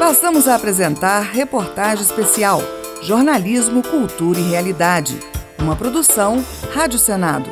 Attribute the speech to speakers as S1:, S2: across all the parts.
S1: Passamos a apresentar reportagem especial Jornalismo, Cultura e Realidade, uma produção Rádio Senado.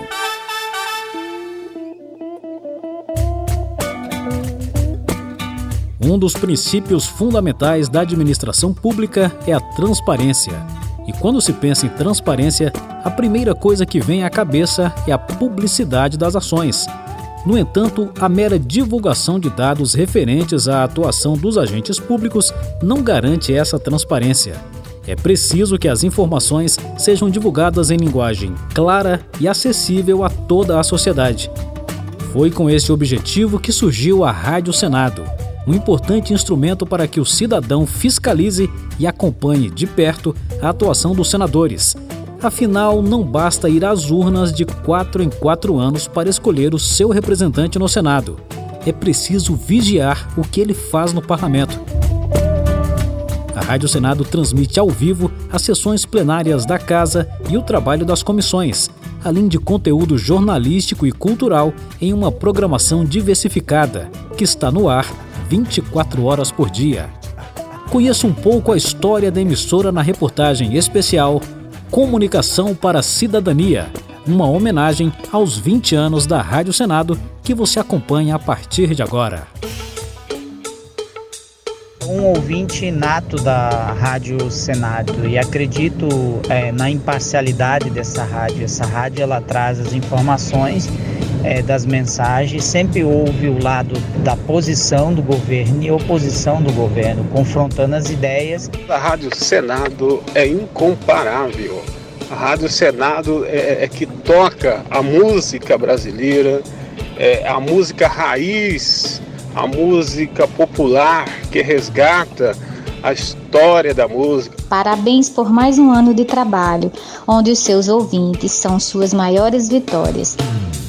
S2: Um dos princípios fundamentais da administração pública é a transparência. E quando se pensa em transparência, a primeira coisa que vem à cabeça é a publicidade das ações. No entanto, a mera divulgação de dados referentes à atuação dos agentes públicos não garante essa transparência. É preciso que as informações sejam divulgadas em linguagem clara e acessível a toda a sociedade. Foi com esse objetivo que surgiu a Rádio Senado, um importante instrumento para que o cidadão fiscalize e acompanhe de perto a atuação dos senadores. Afinal, não basta ir às urnas de 4 em 4 anos para escolher o seu representante no Senado. É preciso vigiar o que ele faz no parlamento. A Rádio Senado transmite ao vivo as sessões plenárias da Casa e o trabalho das comissões, além de conteúdo jornalístico e cultural em uma programação diversificada, que está no ar 24 horas por dia. Conheça um pouco a história da emissora na reportagem especial Comunicação para a Cidadania, uma homenagem aos 20 anos da Rádio Senado que você acompanha a partir de agora.
S3: Um ouvinte nato da Rádio Senado e acredito na imparcialidade dessa rádio. Essa rádio ela traz as informações das mensagens, sempre houve o lado da posição do governo e oposição do governo, confrontando as ideias.
S4: A Rádio Senado é incomparável. A Rádio Senado é que toca a música brasileira, a música raiz, a música popular que resgata a história da música.
S5: Parabéns por mais um ano de trabalho, onde os seus ouvintes são suas maiores vitórias.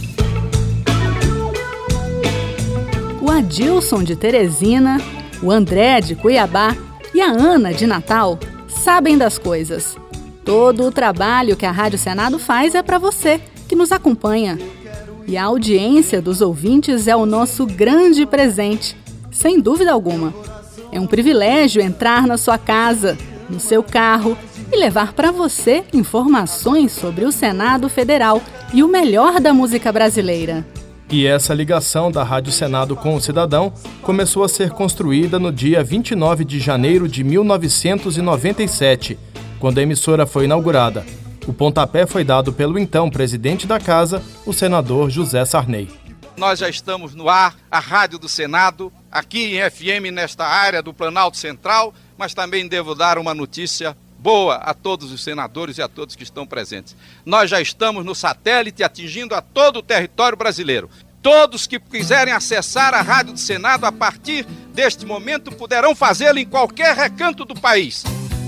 S6: O Adilson de Teresina, o André de Cuiabá e a Ana de Natal sabem das coisas. Todo o trabalho que a Rádio Senado faz é para você, que nos acompanha. E a audiência dos ouvintes é o nosso grande presente, sem dúvida alguma. É um privilégio entrar na sua casa, no seu carro e levar para você informações sobre o Senado Federal e o melhor da música brasileira.
S7: E essa ligação da Rádio Senado com o cidadão começou a ser construída no dia 29 de janeiro de 1997, quando a emissora foi inaugurada. O pontapé foi dado pelo então presidente da Casa, o senador José Sarney.
S8: Nós já estamos no ar, a Rádio do Senado, aqui em FM nesta área do Planalto Central, mas também devo dar uma notícia boa a todos os senadores e a todos que estão presentes. Nós já estamos no satélite atingindo a todo o território brasileiro. Todos que quiserem acessar a Rádio do Senado a partir deste momento poderão fazê-lo em qualquer recanto do país.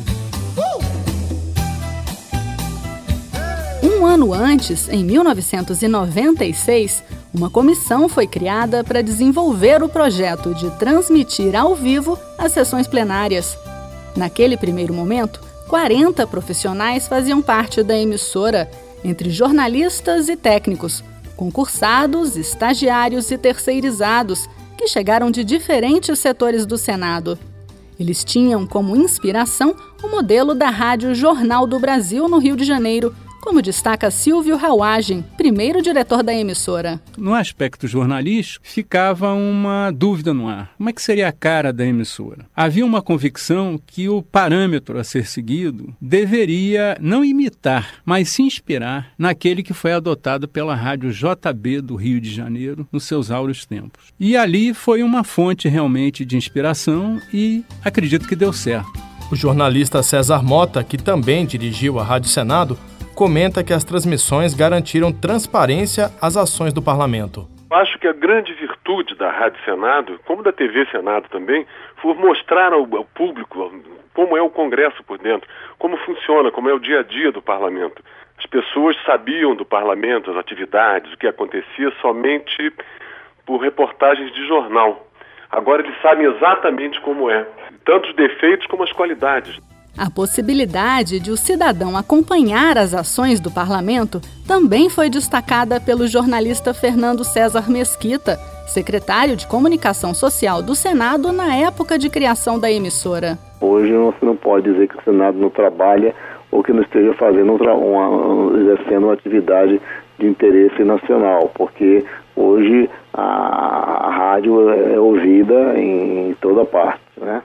S6: Um ano antes, em 1996, uma comissão foi criada para desenvolver o projeto de transmitir ao vivo as sessões plenárias. Naquele primeiro momento, 40 profissionais faziam parte da emissora, entre jornalistas e técnicos, concursados, estagiários e terceirizados, que chegaram de diferentes setores do Senado. Eles tinham como inspiração o modelo da Rádio Jornal do Brasil no Rio de Janeiro, como destaca Silvio Rauagem, primeiro diretor da emissora.
S9: No aspecto jornalístico, ficava uma dúvida no ar. Como é que seria a cara da emissora? Havia uma convicção que o parâmetro a ser seguido deveria não imitar, mas se inspirar naquele que foi adotado pela Rádio JB do Rio de Janeiro nos seus áureos tempos. E ali foi uma fonte realmente de inspiração e acredito que deu certo.
S7: O jornalista César Mota, que também dirigiu a Rádio Senado, comenta que as transmissões garantiram transparência às ações do parlamento.
S10: Acho que a grande virtude da Rádio Senado, como da TV Senado também, foi mostrar ao público como é o Congresso por dentro, como funciona, como é o dia a dia do parlamento. As pessoas sabiam do parlamento, as atividades, o que acontecia somente por reportagens de jornal. Agora eles sabem exatamente como é, tanto os defeitos como as qualidades.
S6: A possibilidade de o cidadão acompanhar as ações do parlamento também foi destacada pelo jornalista Fernando César Mesquita, secretário de Comunicação Social do Senado na época de criação da emissora.
S11: Hoje você não pode dizer que o Senado não trabalha ou que não esteja fazendo exercendo uma atividade de interesse nacional, porque hoje a rádio é ouvida em toda parte, né?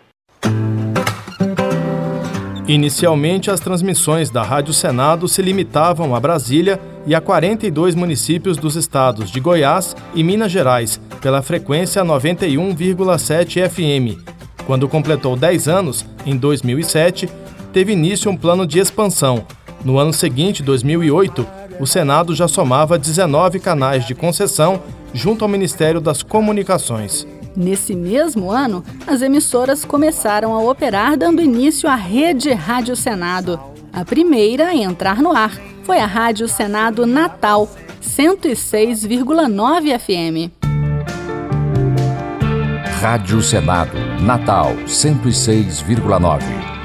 S7: Inicialmente, as transmissões da Rádio Senado se limitavam a Brasília e a 42 municípios dos estados de Goiás e Minas Gerais, pela frequência 91,7 FM. Quando completou 10 anos, em 2007, teve início um plano de expansão. No ano seguinte, 2008, o Senado já somava 19 canais de concessão junto ao Ministério das Comunicações.
S6: Nesse mesmo ano, as emissoras começaram a operar, dando início à Rede Rádio Senado. A primeira a entrar no ar foi a Rádio Senado Natal, 106,9 FM.
S12: Rádio Senado Natal, 106,9.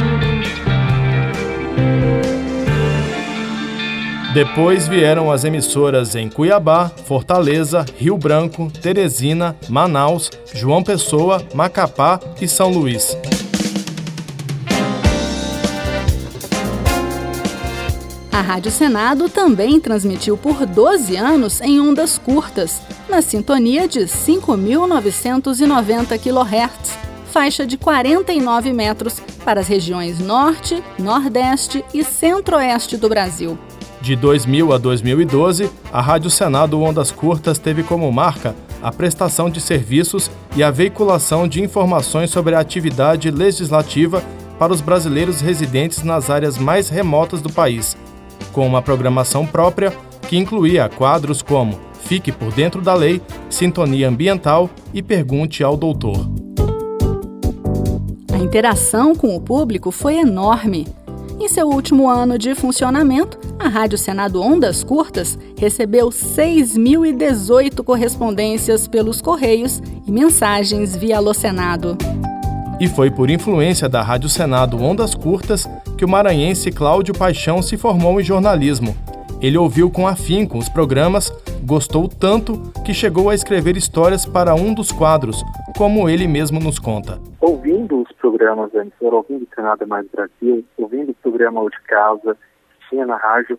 S7: Depois vieram as emissoras em Cuiabá, Fortaleza, Rio Branco, Teresina, Manaus, João Pessoa, Macapá e São Luís.
S6: A Rádio Senado também transmitiu por 12 anos em ondas curtas, na sintonia de 5.990 kHz, faixa de 49 metros para as regiões Norte, Nordeste e Centro-Oeste do Brasil.
S7: De 2000 a 2012, a Rádio Senado Ondas Curtas teve como marca a prestação de serviços e a veiculação de informações sobre a atividade legislativa para os brasileiros residentes nas áreas mais remotas do país, com uma programação própria que incluía quadros como Fique por Dentro da Lei, Sintonia Ambiental e Pergunte ao Doutor.
S6: A interação com o público foi enorme. Em seu último ano de funcionamento, a Rádio Senado Ondas Curtas recebeu 6.018 correspondências pelos Correios e mensagens via Alô Senado.
S7: E foi por influência da Rádio Senado Ondas Curtas que o maranhense Cláudio Paixão se formou em jornalismo. Ele ouviu com afinco os programas, gostou tanto que chegou a escrever histórias para um dos quadros, como ele mesmo nos conta.
S11: Ouvindo os programas da emissora, ouvindo o Senado Mais Brasil, ouvindo o programa O de Casa, que tinha na rádio,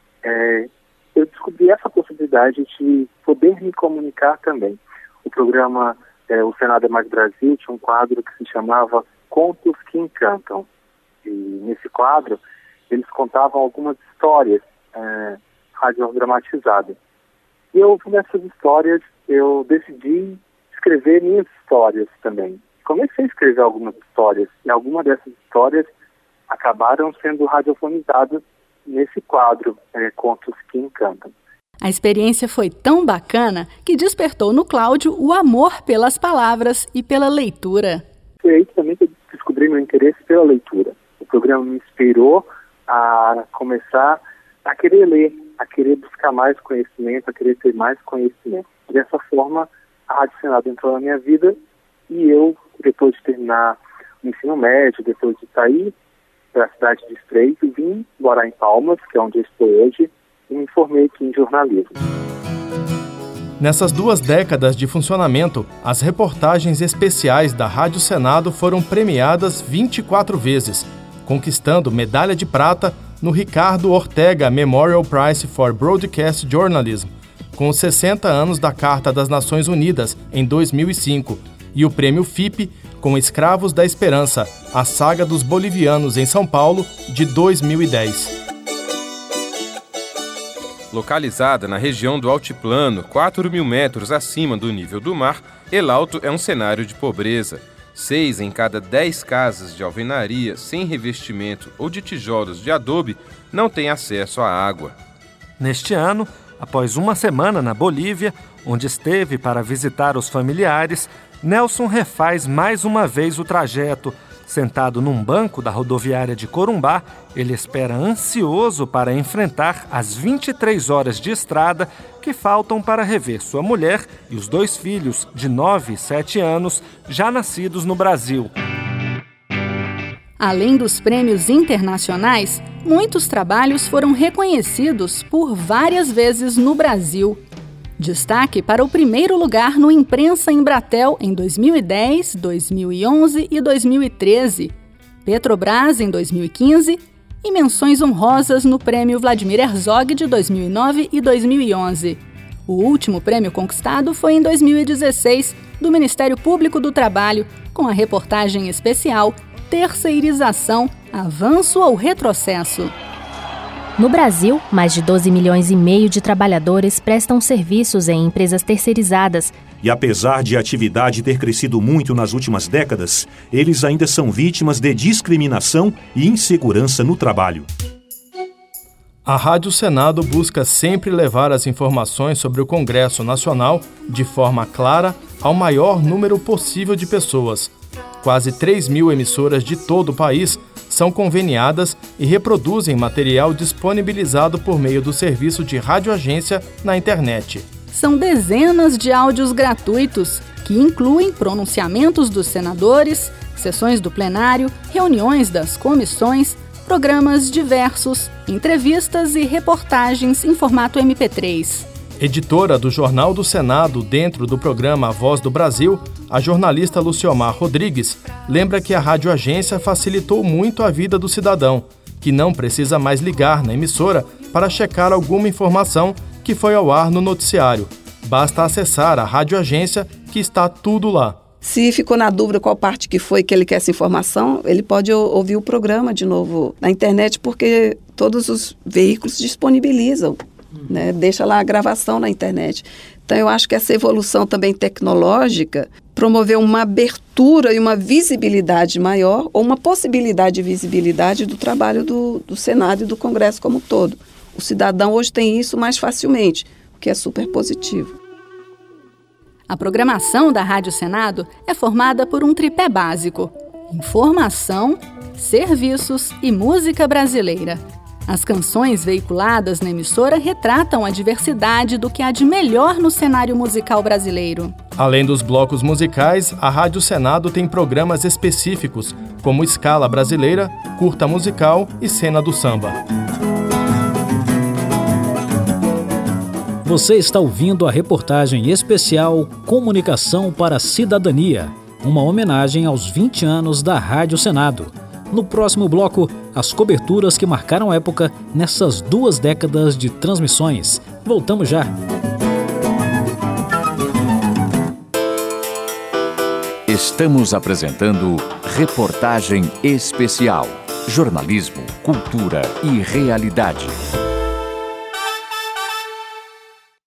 S11: eu descobri essa possibilidade de poder me comunicar também. O programa O Senado Mais Brasil tinha um quadro que se chamava Contos que Encantam. E nesse quadro, eles contavam algumas histórias radiodramatizadas. E eu, nessas histórias, eu decidi escrever minhas histórias também. Comecei a escrever algumas histórias, e algumas dessas histórias acabaram sendo radiofonizadas nesse quadro, Contos que Encantam.
S6: A experiência foi tão bacana que despertou no Cláudio o amor pelas palavras e pela leitura.
S11: Foi aí também que eu descobri meu interesse pela leitura. O programa me inspirou a começar a querer ler, a querer buscar mais conhecimento, a querer ter mais conhecimento. Dessa forma, a Rádio Senado entrou na minha vida e eu, depois de terminar o ensino médio, depois de sair da cidade de Estreito, vim morar em Palmas, que é onde eu estou hoje, e me formei aqui em jornalismo.
S7: Nessas 2 décadas de funcionamento, as reportagens especiais da Rádio Senado foram premiadas 24 vezes, conquistando medalha de prata no Ricardo Ortega Memorial Prize for Broadcast Journalism, com os 60 anos da Carta das Nações Unidas, em 2005, e o Prêmio FIPE com Escravos da Esperança, a saga dos bolivianos em São Paulo, de 2010.
S13: Localizada na região do Altiplano, 4.000 metros acima do nível do mar, El Alto é um cenário de pobreza. 6 em cada 10 casas de alvenaria sem revestimento ou de tijolos de adobe não têm acesso à água.
S14: Neste ano, após uma semana na Bolívia, onde esteve para visitar os familiares, Nelson refaz mais uma vez o trajeto. Sentado num banco da rodoviária de Corumbá, ele espera ansioso para enfrentar as 23 horas de estrada que faltam para rever sua mulher e os 2 filhos de 9 e 7 anos, já nascidos no Brasil.
S6: Além dos prêmios internacionais, muitos trabalhos foram reconhecidos por várias vezes no Brasil. Destaque para o primeiro lugar no Imprensa Embratel em 2010, 2011 e 2013, Petrobras em 2015 e menções honrosas no Prêmio Vladimir Herzog de 2009 e 2011. O último prêmio conquistado foi em 2016, do Ministério Público do Trabalho, com a reportagem especial Terceirização, Avanço ou Retrocesso?
S15: No Brasil, mais de 12 milhões e meio de trabalhadores prestam serviços em empresas terceirizadas.
S16: E apesar de a atividade ter crescido muito nas últimas décadas, eles ainda são vítimas de discriminação e insegurança no trabalho.
S7: A Rádio Senado busca sempre levar as informações sobre o Congresso Nacional de forma clara ao maior número possível de pessoas. Quase 3.000 emissoras de todo o país são conveniadas e reproduzem material disponibilizado por meio do serviço de radioagência na internet.
S6: São dezenas de áudios gratuitos, que incluem pronunciamentos dos senadores, sessões do plenário, reuniões das comissões, programas diversos, entrevistas e reportagens em formato MP3.
S7: Editora do Jornal do Senado dentro do programa A Voz do Brasil, a jornalista Luciomar Rodrigues lembra que a radioagência facilitou muito a vida do cidadão, que não precisa mais ligar na emissora para checar alguma informação que foi ao ar no noticiário. Basta acessar a radioagência que está tudo lá.
S17: Se ficou na dúvida qual parte que foi que ele quer essa informação, ele pode ouvir o programa de novo na internet, porque todos os veículos disponibilizam, né? Deixa lá a gravação na internet. Então eu acho que essa evolução também tecnológica promoveu uma abertura e uma visibilidade maior, ou uma possibilidade de visibilidade do trabalho do Senado e do Congresso como um todo. O cidadão hoje tem isso mais facilmente, o que é super positivo.
S6: A programação da Rádio Senado é formada por um tripé básico: informação, serviços e música brasileira. As canções veiculadas na emissora retratam a diversidade do que há de melhor no cenário musical brasileiro.
S7: Além dos blocos musicais, a Rádio Senado tem programas específicos, como Escala Brasileira, Curta Musical e Cena do Samba.
S2: Você está ouvindo a reportagem especial Comunicação para a Cidadania, uma homenagem aos 20 anos da Rádio Senado. No próximo bloco, as coberturas que marcaram época nessas 2 décadas de transmissões. Voltamos já.
S12: Estamos apresentando Reportagem Especial. Jornalismo, cultura e realidade.